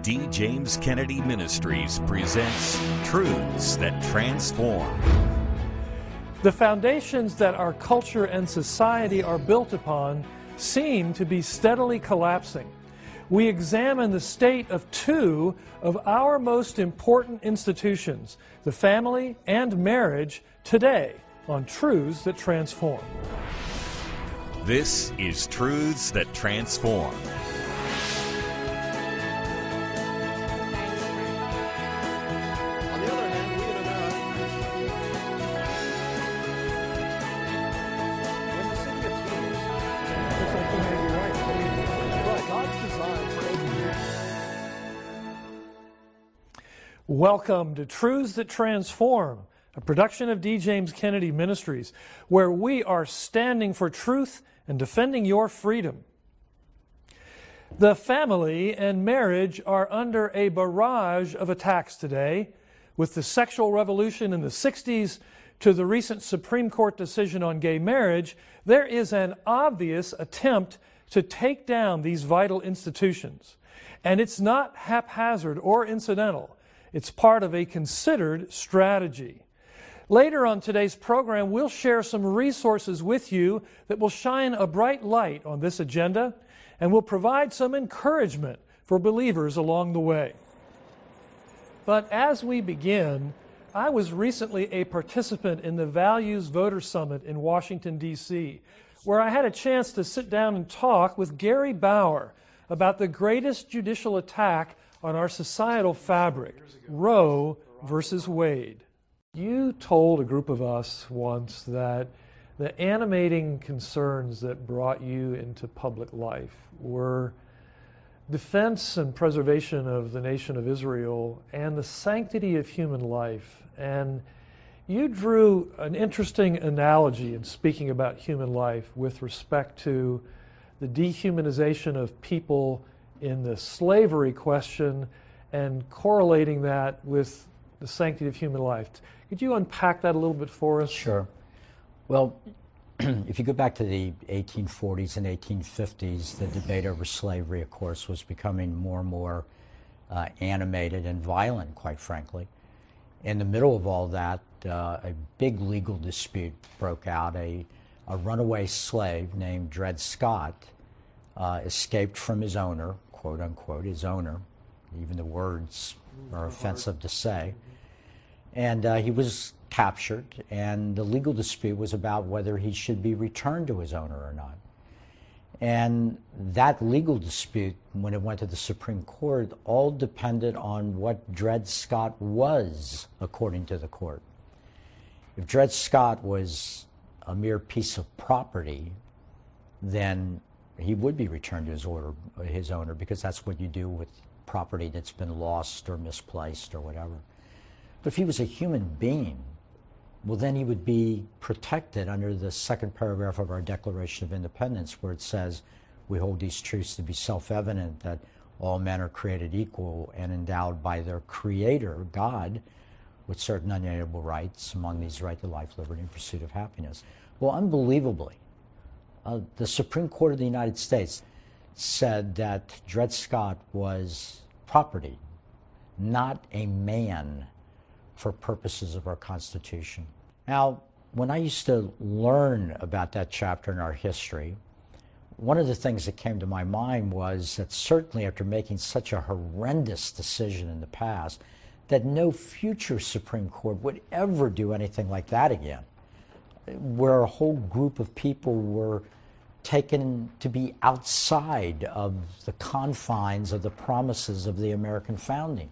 D. James Kennedy Ministries presents Truths That Transform. The foundations that our culture and society are built upon seem to be steadily collapsing. We examine the state of two of our most important institutions, the family and marriage, today on Truths That Transform. This is Truths That Transform. Welcome to Truths That Transform, a production of D. James Kennedy Ministries, where we are standing for truth and defending your freedom. The family and marriage are under a barrage of attacks today, with the sexual revolution in the 60s to the recent Supreme Court decision on gay marriage. There is an obvious attempt to take down these vital institutions, and it's not haphazard or incidental. It's part of a considered strategy. Later on today's program, we'll share some resources with you that will shine a bright light on this agenda and will provide some encouragement for believers along the way. But as we begin, I was recently a participant in the Values Voter Summit in Washington, D.C., where I had a chance to sit down and talk with Gary Bauer about the greatest judicial attack on our societal fabric, Roe versus Wade. You told a group of us once that the animating concerns that brought you into public life were defense and preservation of the nation of Israel and the sanctity of human life. And you drew an interesting analogy in speaking about human life with respect to the dehumanization of people in the slavery question and correlating that with the sanctity of human life. Could you unpack that a little bit for us? Sure. Well, if you go back to the 1840s and 1850s, the debate over slavery, of course, was becoming more and more animated and violent, quite frankly. In the middle of all that, a big legal dispute broke out. A runaway slave named Dred Scott escaped from his owner, quote unquote, his owner. Even the words are offensive to say. And he was captured, and the legal dispute was about whether he should be returned to his owner or not. And that legal dispute, when it went to the Supreme Court, all depended on what Dred Scott was, according to the court. If Dred Scott was a mere piece of property, then he would be returned to his owner, because that's what you do with property that's been lost or misplaced or whatever. But if he was a human being, well, then he would be protected under the second paragraph of our Declaration of Independence, where it says, we hold these truths to be self-evident, that all men are created equal and endowed by their Creator, God, with certain unalienable rights, among these right to life, liberty, and pursuit of happiness. Well, unbelievably, the Supreme Court of the United States said that Dred Scott was property, not a man, for purposes of our Constitution. Now, when I used to learn about that chapter in our history, one of the things that came to my mind was that certainly after making such a horrendous decision in the past, that no future Supreme Court would ever do anything like that again, where a whole group of people were taken to be outside of the confines of the promises of the American founding.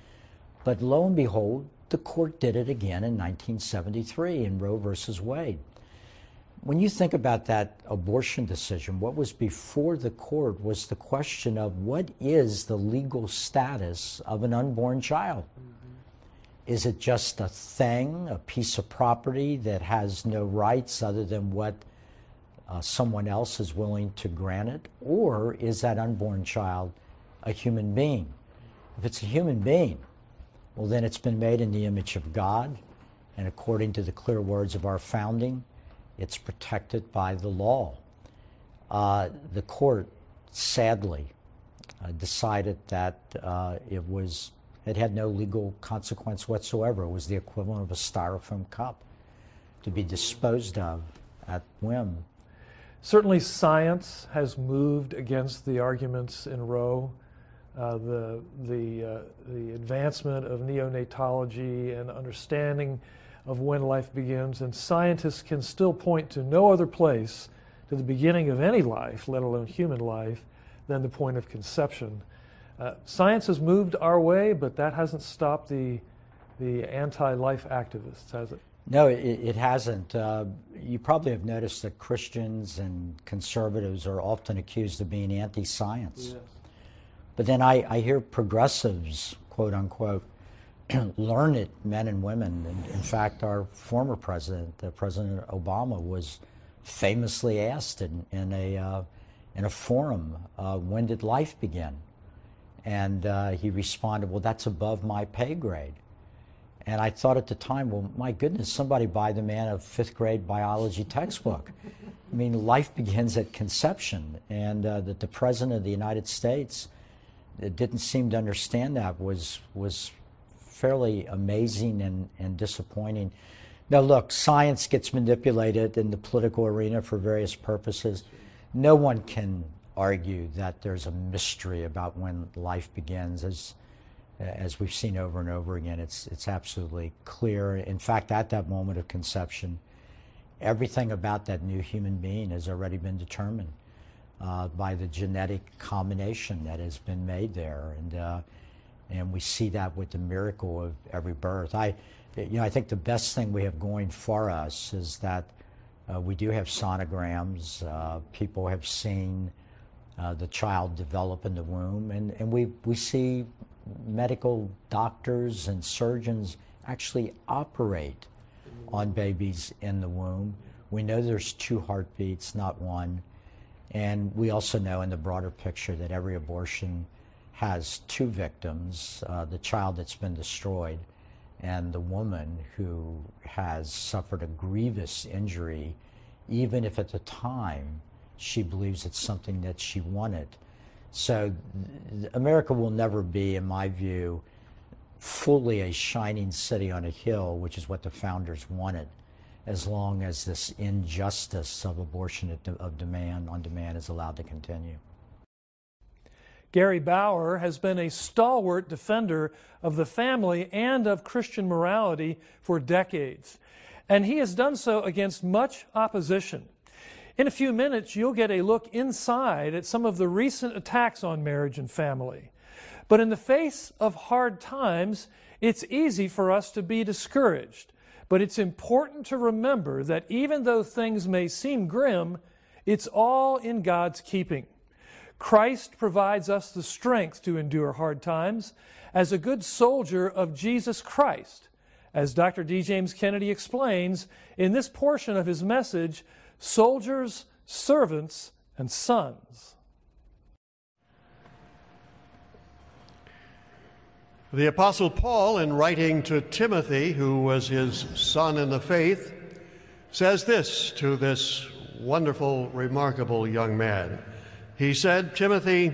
But lo and behold, the court did it again in 1973 in Roe versus Wade. When you think about that abortion decision, what was before the court was the question of what is the legal status of an unborn child? Is it just a thing, a piece of property that has no rights other than what someone else is willing to grant it? Or is that unborn child a human being? If it's a human being, well, then it's been made in the image of God, and according to the clear words of our founding, it's protected by the law. The court, sadly, decided that it had no legal consequence whatsoever. It was the equivalent of a styrofoam cup to be disposed of at whim. Certainly science has moved against the arguments in Roe. The advancement of neonatology and understanding of when life begins, and scientists can still point to no other place to the beginning of any life, let alone human life, than the point of conception. Science has moved our way, but that hasn't stopped the anti-life activists, has it? No, it hasn't. You probably have noticed that Christians and conservatives are often accused of being anti-science. Yes. But then I hear progressives, quote unquote, learned men and women. In fact, our former president, President Obama, was famously asked in a forum, when did life begin? And he responded, well, that's above my pay grade. And I thought at the time, well, my goodness, somebody buy the man a 5th grade biology textbook. I mean, life begins at conception. And that the President of the United States didn't seem to understand that was fairly amazing and disappointing. Now, look, science gets manipulated in the political arena for various purposes. No one can argue that there's a mystery about when life begins. As we've seen over and over again, it's absolutely clear. In fact, at that moment of conception, everything about that new human being has already been determined by the genetic combination that has been made there, and we see that with the miracle of every birth. I think the best thing we have going for us is that we do have sonograms. People have seen the child develop in the womb, and we see medical doctors and surgeons actually operate on babies in the womb. We know there's 2 heartbeats, not one. And we also know in the broader picture that every abortion has 2 victims, the child that's been destroyed and the woman who has suffered a grievous injury, even if at the time she believes it's something that she wanted. So America will never be, in my view, fully a shining city on a hill, which is what the founders wanted, as long as this injustice of abortion on demand is allowed to continue. Gary Bauer has been a stalwart defender of the family and of Christian morality for decades, and he has done so against much opposition. In a few minutes, you'll get a look inside at some of the recent attacks on marriage and family. But in the face of hard times, it's easy for us to be discouraged. But it's important to remember that even though things may seem grim, it's all in God's keeping. Christ provides us the strength to endure hard times as a good soldier of Jesus Christ. As Dr. D. James Kennedy explains in this portion of his message, soldiers, servants, and sons. The Apostle Paul, in writing to Timothy, who was his son in the faith, says this to this wonderful, remarkable young man. He said, Timothy,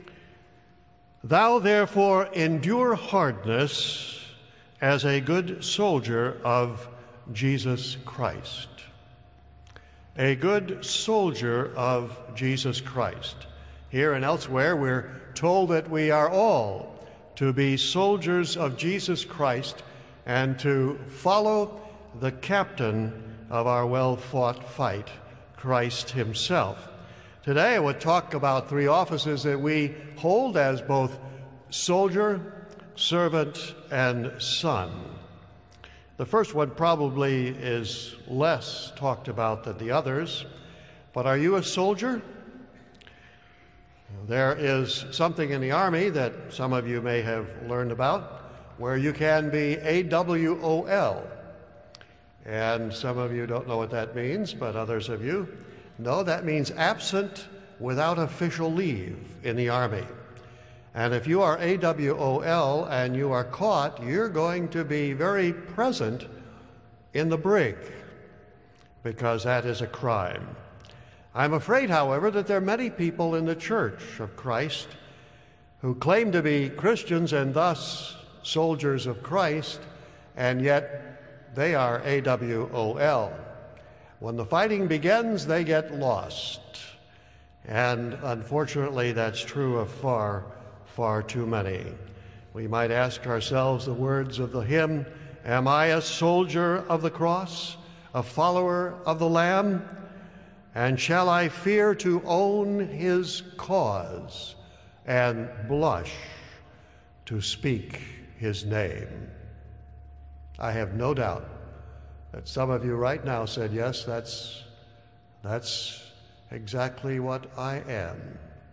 thou therefore endure hardness as a good soldier of Jesus Christ. A good soldier of Jesus Christ. Here and elsewhere, we're told that we are all to be soldiers of Jesus Christ and to follow the captain of our well-fought fight, Christ himself. Today, I would talk about 3 offices that we hold as both soldier, servant, and son. The first one probably is less talked about than the others, but are you a soldier? There is something in the Army that some of you may have learned about, where you can be AWOL. And some of you don't know what that means, but others of you know that means absent without official leave in the Army. And if you are AWOL and you are caught, you're going to be very present in the brig, because that is a crime. I'm afraid, however, that there are many people in the Church of Christ who claim to be Christians and thus soldiers of Christ, and yet they are AWOL. When the fighting begins, they get lost. And unfortunately, that's true of far, far too many. We might ask ourselves the words of the hymn, "Am I a soldier of the cross, a follower of the Lamb? And shall I fear to own his cause and blush to speak his name?" I have no doubt that some of you right now said, yes, that's exactly what I am.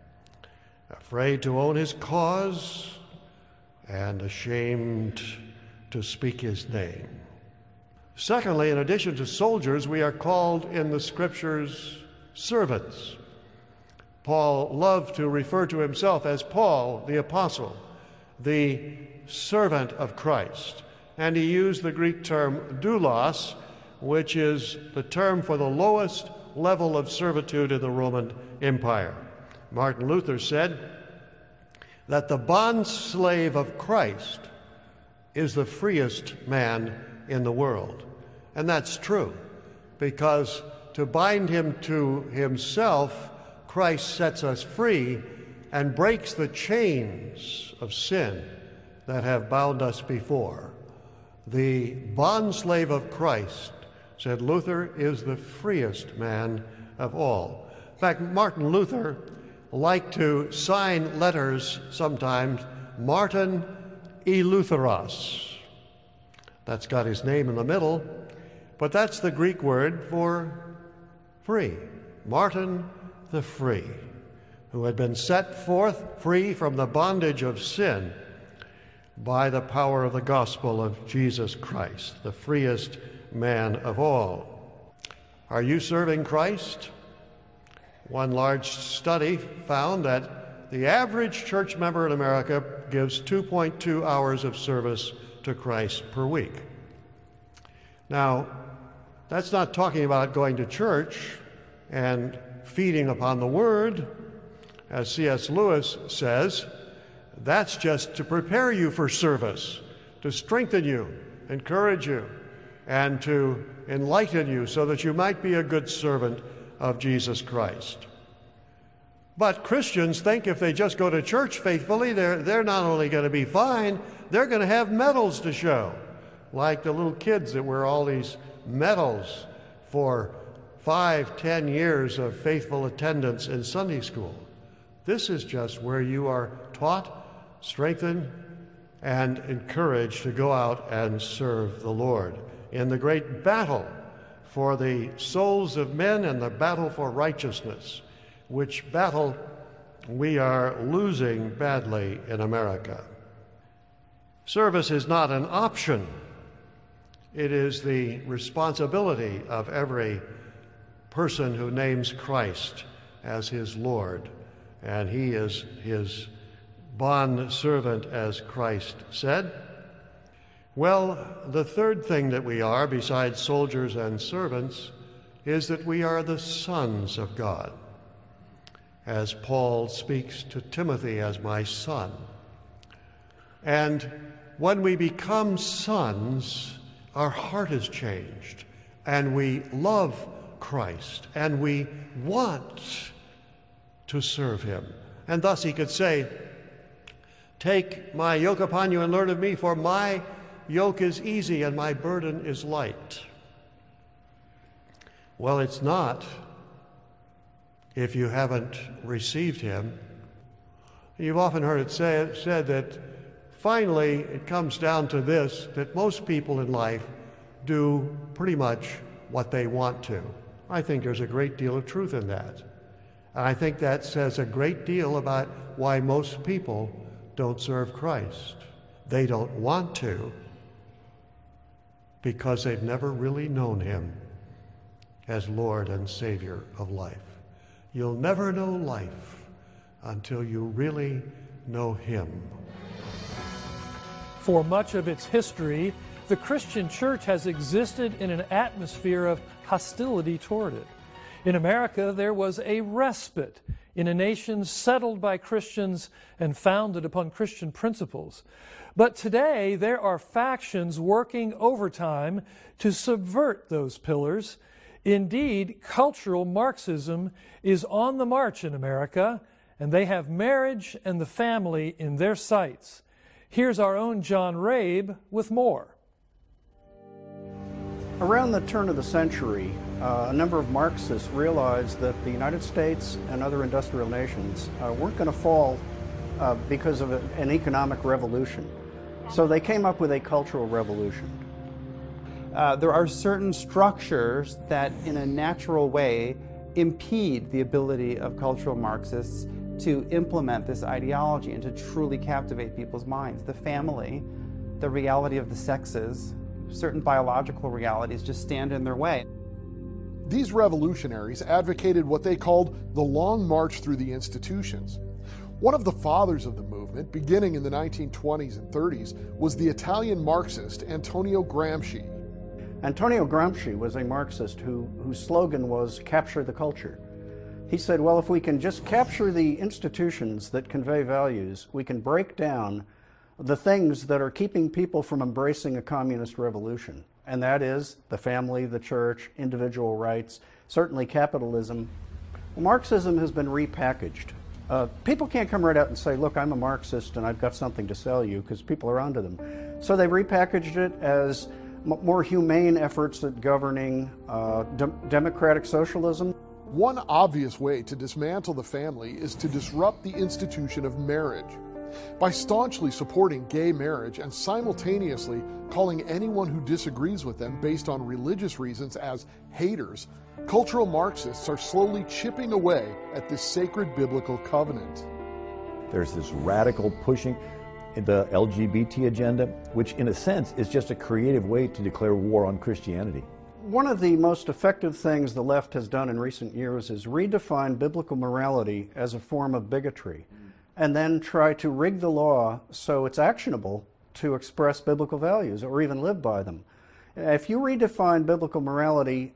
Afraid to own his cause and ashamed to speak his name. Secondly, in addition to soldiers, we are called in the Scriptures servants. Paul loved to refer to himself as Paul, the apostle, the servant of Christ. And he used the Greek term doulos, which is the term for the lowest level of servitude in the Roman Empire. Martin Luther said that the bond slave of Christ is the freest man in the world. And that's true, because to bind him to himself, Christ sets us free and breaks the chains of sin that have bound us before. The bondslave of Christ, said Luther, is the freest man of all. In fact, Martin Luther liked to sign letters sometimes, Martin Eleutherus. That's got his name in the middle, but that's the Greek word for free. Martin the Free, who had been set forth free from the bondage of sin by the power of the gospel of Jesus Christ, the freest man of all. Are you serving Christ? One large study found that the average church member in America gives 2.2 hours of service to Christ per week. Now, that's not talking about going to church and feeding upon the Word. As C.S. Lewis says, that's just to prepare you for service, to strengthen you, encourage you, and to enlighten you so that you might be a good servant of Jesus Christ. But Christians think if they just go to church faithfully, they're not only going to be fine, they're going to have medals to show, like the little kids that wear all these medals for 5-10 years of faithful attendance in Sunday school. This is just where you are taught, strengthened, and encouraged to go out and serve the Lord in the great battle for the souls of men and the battle for righteousness, which battle we are losing badly in America. Service is not an option. It is the responsibility of every person who names Christ as his Lord, and he is his bond servant, as Christ said. Well, the third thing that we are, besides soldiers and servants, is that we are the sons of God, as Paul speaks to Timothy as my son. And when we become sons, our heart is changed, and we love Christ, and we want to serve him. And thus he could say, "Take my yoke upon you and learn of me, for my yoke is easy and my burden is light." Well, it's not if you haven't received him. You've often heard it said that finally it comes down to this, that most people in life do pretty much what they want to. I think there's a great deal of truth in that. And I think that says a great deal about why most people don't serve Christ. They don't want to because they've never really known him as Lord and Savior of life. You'll never know life until you really know him. For much of its history, the Christian church has existed in an atmosphere of hostility toward it. In America, there was a respite in a nation settled by Christians and founded upon Christian principles. But today, there are factions working overtime to subvert those pillars. Indeed, cultural Marxism is on the march in America, and they have marriage and the family in their sights. Here's our own John Rabe with more. Around the turn of the century, a number of Marxists realized that the United States and other industrial nations weren't going to fall because of an economic revolution. So they came up with a cultural revolution. There are certain structures that, in a natural way, impede the ability of cultural Marxists to implement this ideology and to truly captivate people's minds. The family, the reality of the sexes, certain biological realities just stand in their way. These revolutionaries advocated what they called the Long March through the institutions. One of the fathers of the movement, beginning in the 1920s and 30s, was the Italian Marxist Antonio Gramsci. Antonio Gramsci was a Marxist whose slogan was "Capture the Culture." He said, well, if we can just capture the institutions that convey values, we can break down the things that are keeping people from embracing a communist revolution. And that is the family, the church, individual rights, certainly capitalism. Well, Marxism has been repackaged. People can't come right out and say, look, I'm a Marxist and I've got something to sell you, because people are onto them. So they repackaged it as more humane efforts at governing democratic socialism. One obvious way to dismantle the family is to disrupt the institution of marriage. By staunchly supporting gay marriage and simultaneously calling anyone who disagrees with them based on religious reasons as haters, cultural Marxists are slowly chipping away at this sacred biblical covenant. There's this radical pushing the LGBT agenda, which in a sense is just a creative way to declare war on Christianity. One of the most effective things the left has done in recent years is redefine biblical morality as a form of bigotry, and then try to rig the law so it's actionable to express biblical values or even live by them. If you redefine biblical morality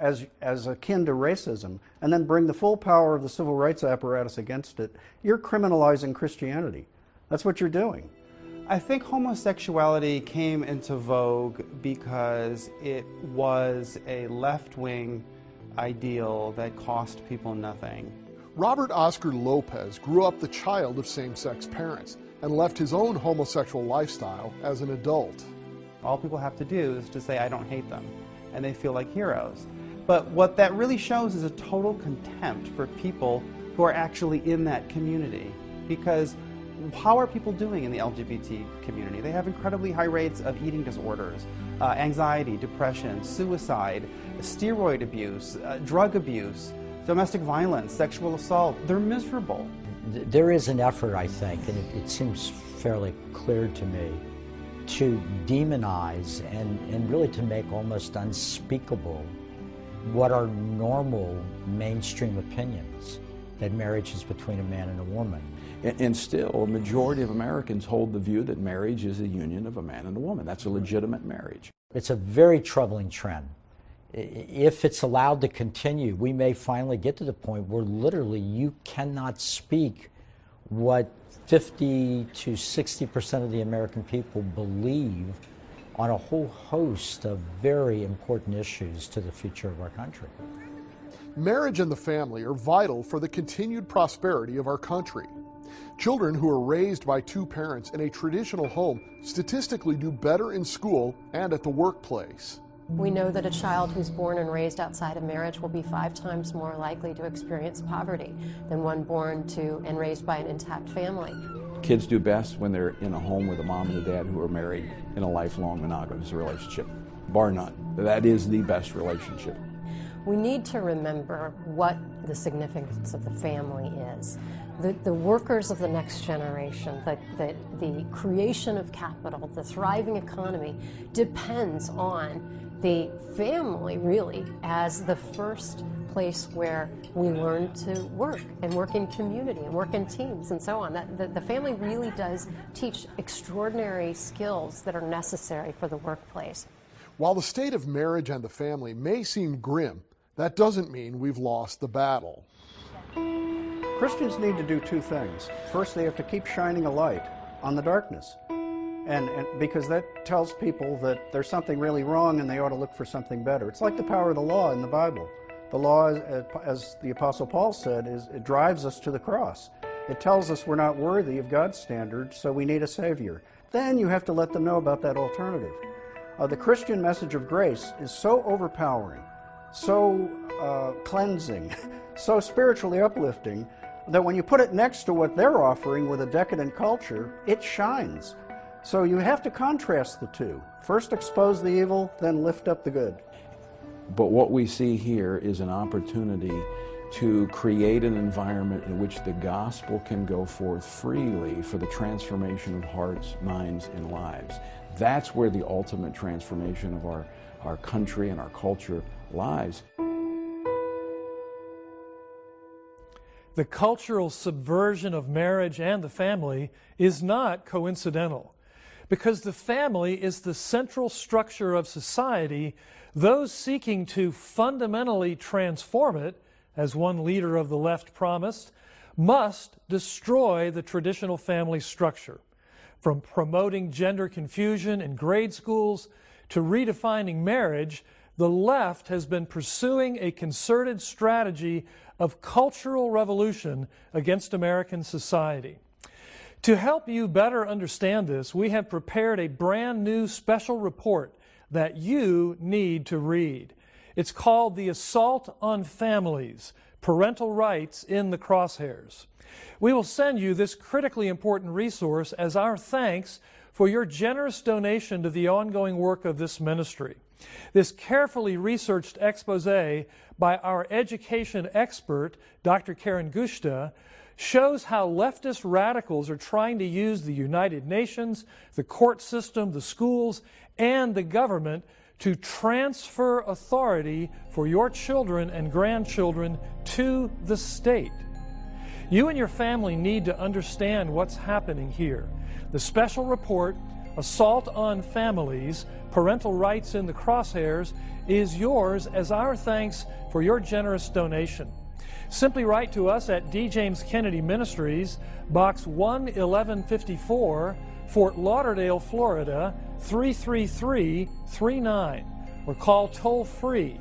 as akin to racism and then bring the full power of the civil rights apparatus against it, you're criminalizing Christianity. That's what you're doing. I think homosexuality came into vogue because it was a left-wing ideal that cost people nothing. Robert Oscar Lopez grew up the child of same-sex parents and left his own homosexual lifestyle as an adult. All people have to do is to say, I don't hate them, and they feel like heroes. But what that really shows is a total contempt for people who are actually in that community. Because how are people doing in the LGBT community? They have incredibly high rates of eating disorders, anxiety, depression, suicide, steroid abuse, drug abuse, domestic violence, sexual assault. They're miserable. There is an effort, I think, and it seems fairly clear to me, to demonize and really to make almost unspeakable what are normal mainstream opinions, that marriage is between a man and a woman. And still, a majority of Americans hold the view that marriage is a union of a man and a woman. That's a legitimate marriage. It's a very troubling trend. If it's allowed to continue, we may finally get to the point where literally you cannot speak what 50 to 60% of the American people believe on a whole host of very important issues to the future of our country. Marriage and the family are vital for the continued prosperity of our country. Children who are raised by two parents in a traditional home statistically do better in school and at the workplace. We know that a child who's born and raised outside of marriage will be 5 times more likely to experience poverty than one born to and raised by an intact family. Kids do best when they're in a home with a mom and a dad who are married in a lifelong monogamous relationship, bar none. That is the best relationship. We need to remember what the significance of the family is. The workers of the next generation, the creation of capital, the thriving economy depends on the family, really, as the first place where we learn to work and work in community and work in teams and so on. The family really does teach extraordinary skills that are necessary for the workplace. While the state of marriage and the family may seem grim, that doesn't mean we've lost the battle. Christians need to do two things. First, they have to keep shining a light on the darkness, and because that tells people that there's something really wrong and they ought to look for something better. It's like the power of the law in the Bible. The law, as the Apostle Paul said, it drives us to the cross. It tells us we're not worthy of God's standards, so we need a Savior. Then you have to let them know about that alternative. The Christian message of grace is so overpowering, so cleansing, so spiritually uplifting, that when you put it next to what they're offering with a decadent culture, it shines. So you have to contrast the two. First expose the evil, then lift up the good. But what we see here is an opportunity to create an environment in which the gospel can go forth freely for the transformation of hearts, minds, and lives. That's where the ultimate transformation of our country and our culture lies. The cultural subversion of marriage and the family is not coincidental. Because the family is the central structure of society, those seeking to fundamentally transform it, as one leader of the left promised, must destroy the traditional family structure. From promoting gender confusion in grade schools to redefining marriage, the left has been pursuing a concerted strategy of cultural revolution against American society. To help you better understand this, we have prepared a brand new special report that you need to read. It's called The Assault on Families, Parental Rights in the Crosshairs. We will send you this critically important resource as our thanks for your generous donation to the ongoing work of this ministry. This carefully researched expose by our education expert, Dr. Karen Gushta, shows how leftist radicals are trying to use the United Nations, the court system, the schools, and the government to transfer authority for your children and grandchildren to the state. You and your family need to understand what's happening here. The special report, Assault on Families, Parental Rights in the Crosshairs, is yours as our thanks for your generous donation. Simply write to us at D. James Kennedy Ministries, Box 11154, Fort Lauderdale, Florida, 33339, or call toll-free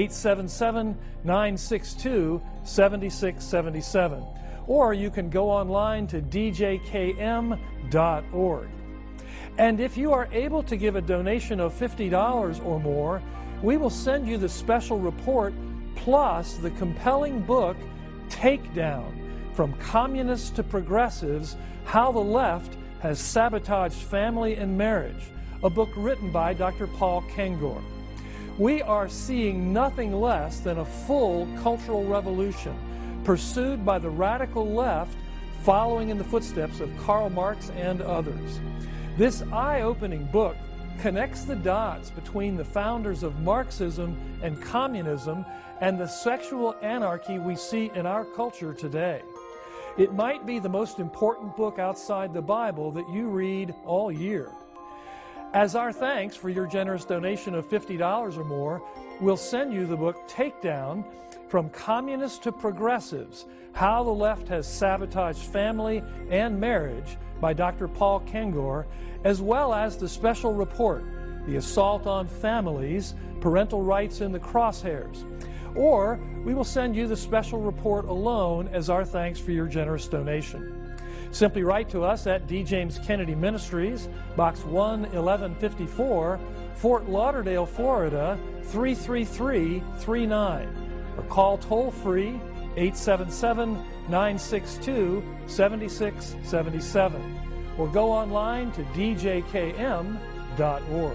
877-962-7677. Or you can go online to djkm.org. And if you are able to give a donation of $50 or more, we will send you the special report plus the compelling book, Takedown, From Communists to Progressives, How the Left Has Sabotaged Family and Marriage, a book written by Dr. Paul Kengor. We are seeing nothing less than a full cultural revolution pursued by the radical left, following in the footsteps of Karl Marx and others. This eye-opening book connects the dots between the founders of Marxism and communism and the sexual anarchy we see in our culture today. It might be the most important book outside the Bible that you read all year. As our thanks for your generous donation of $50 or more, we'll send you the book Takedown, From Communists to Progressives, How the Left Has Sabotaged Family and Marriage by Dr. Paul Kengor, as well as the special report, The Assault on Families, Parental Rights in the Crosshairs. Or we will send you the special report alone as our thanks for your generous donation. Simply write to us at D. James Kennedy Ministries, Box 11154, Fort Lauderdale, Florida, 33339, or call toll-free 877-962-7677, or go online to djkm.org.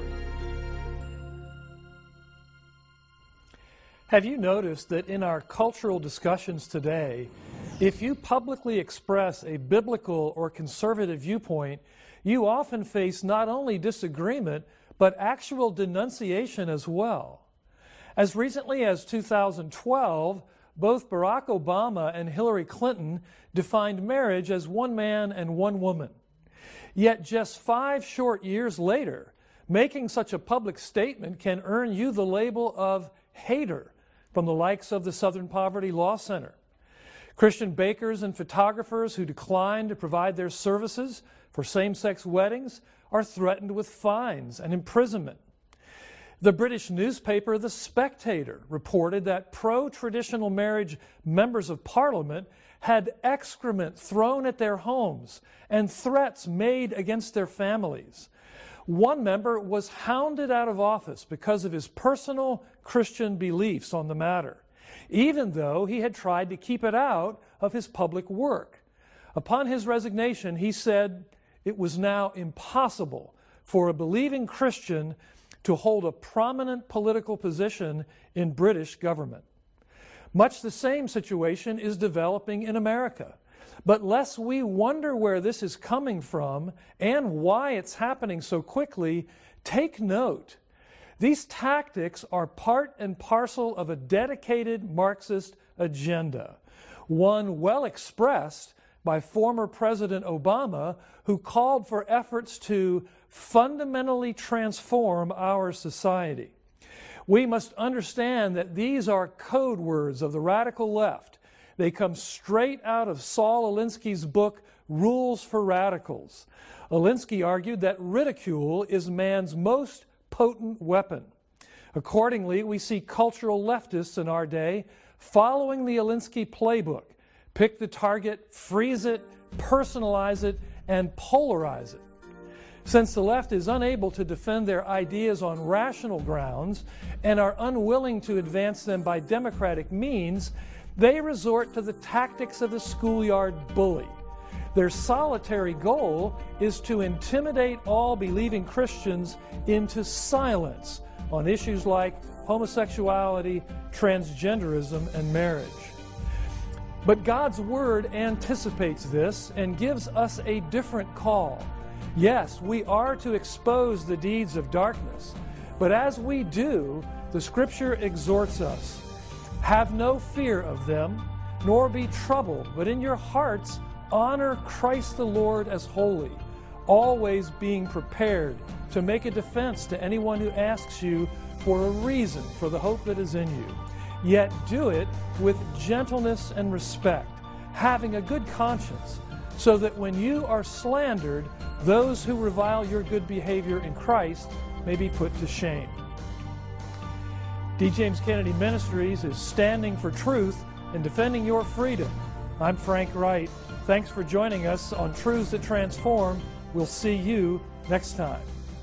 Have you noticed that in our cultural discussions today, if you publicly express a biblical or conservative viewpoint, you often face not only disagreement, but actual denunciation as well? As recently as 2012, both Barack Obama and Hillary Clinton defined marriage as one man and one woman. Yet just 5 short years later, making such a public statement can earn you the label of hater from the likes of the Southern Poverty Law Center. Christian bakers and photographers who decline to provide their services for same-sex weddings are threatened with fines and imprisonment. The British newspaper The Spectator reported that pro-traditional marriage members of Parliament had excrement thrown at their homes and threats made against their families. One member was hounded out of office because of his personal Christian beliefs on the matter, even though he had tried to keep it out of his public work. Upon his resignation, he said it was now impossible for a believing Christian to hold a prominent political position in British government. Much the same situation is developing in America. But lest we wonder where this is coming from and why it's happening so quickly, take note. These tactics are part and parcel of a dedicated Marxist agenda, one well expressed by former President Obama, who called for efforts to fundamentally transform our society. We must understand that these are code words of the radical left. They come straight out of Saul Alinsky's book, Rules for Radicals. Alinsky argued that ridicule is man's most potent weapon. Accordingly, we see cultural leftists in our day following the Alinsky playbook: pick the target, freeze it, personalize it, and polarize it. Since the left is unable to defend their ideas on rational grounds and are unwilling to advance them by democratic means, they resort to the tactics of the schoolyard bully. Their solitary goal is to intimidate all believing Christians into silence on issues like homosexuality, transgenderism, and marriage. But God's Word anticipates this and gives us a different call. Yes, we are to expose the deeds of darkness, but as we do, the Scripture exhorts us, have no fear of them, nor be troubled, but in your hearts honor Christ the Lord as holy, always being prepared to make a defense to anyone who asks you for a reason for the hope that is in you. Yet do it with gentleness and respect, having a good conscience, so that when you are slandered, those who revile your good behavior in Christ may be put to shame. D. James Kennedy Ministries is standing for truth and defending your freedom. I'm Frank Wright. Thanks for joining us on Truths That Transform. We'll see you next time.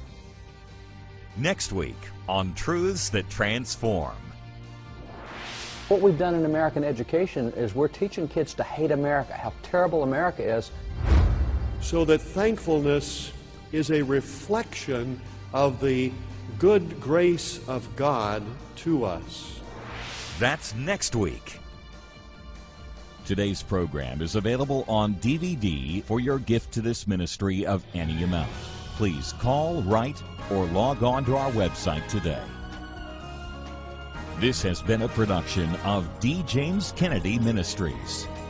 Next week on Truths That Transform. What we've done in American education is we're teaching kids to hate America, how terrible America is. So that thankfulness is a reflection of the good grace of God to us. That's next week. Today's program is available on DVD for your gift to this ministry of any amount. Please call, write, or log on to our website today. This has been a production of D. James Kennedy Ministries.